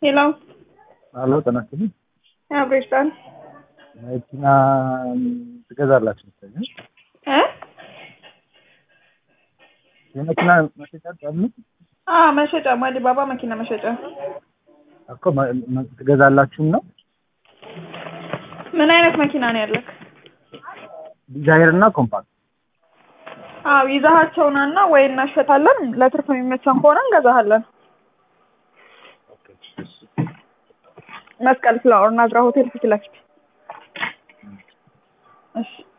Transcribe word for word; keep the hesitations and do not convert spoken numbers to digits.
ሄሎ አሎ ተናስተኝ አብሬሽታን መኪና ትገዛላችሁ መሰለኝ እ የመኪና መሸጫ አለ? አዎ መሸጫ ማዲ ባባ መኪና መሸጫ እኮ ትገዛላችሁ ነው? ምን አይነት መኪና ነው ያለክ? ዲዛይር እና ኮምፓክት። አዎ ይዛሃቸውና ወይ እናሸጣለን ለትርፍ የሚመቸን ከሆነ እንገዛሃለን። መስቀል ፍላወር ናዝራ ሆቴል ፊት ለፊት። እሺ